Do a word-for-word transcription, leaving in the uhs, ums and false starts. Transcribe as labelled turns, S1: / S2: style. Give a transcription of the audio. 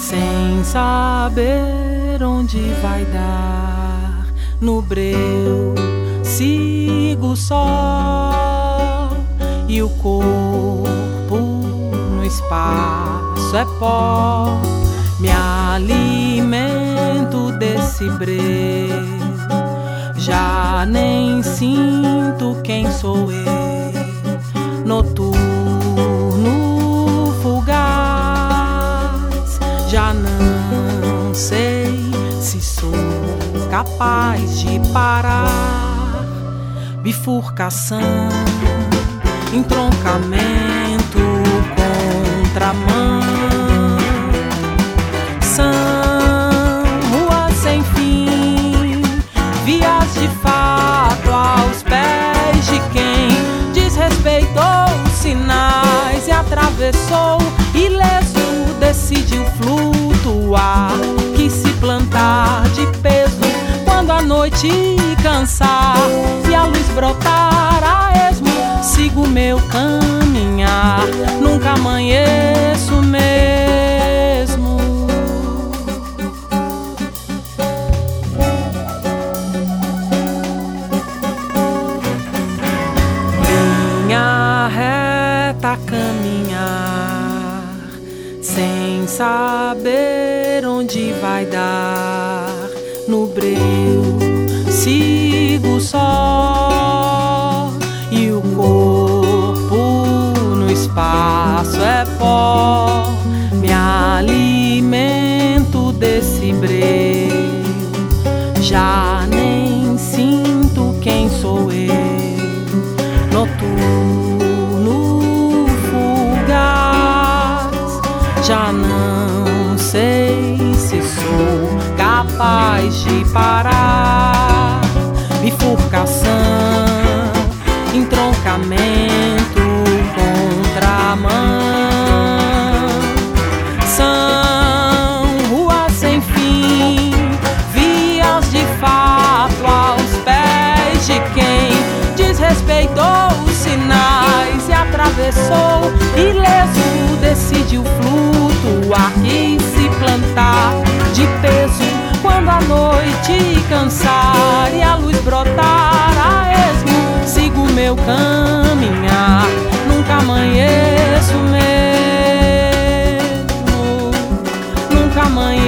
S1: sem saber onde vai dar. No breu sigo só, e o corpo no espaço é pó. Me alimento desse breu, já nem sinto quem sou eu. Noturno fugaz, já não sei se sou capaz de parar. Bifurcação, entroncamento, contramão. São ruas sem fim, vias de fato aos pés de quem desrespeitou os sinais e atravessou ileso, decidiu flutuar. Quis se plantar de peso quando a noite cansar e a luz brotar a esmo. Sigo meu caminhar, nunca amanheço mesmo. Linha reta caminhar, sem saber onde vai dar. No breu sigo só, e o corpo no espaço é pó. Me alimento desse breu, já nem sinto quem sou eu. Noturno fugaz, já não sei se sou capaz de parar. Bifurcação, entroncamento, contramão. São ruas sem fim, vias de fato aos pés de quem desrespeitou os sinais e atravessou ileso, decidiu flutuar. Quis se plantar de peso quando a noite cansar e a luz brotar a esmo. Sigo meu caminhar, nunca amanheço mesmo, nunca amanheço.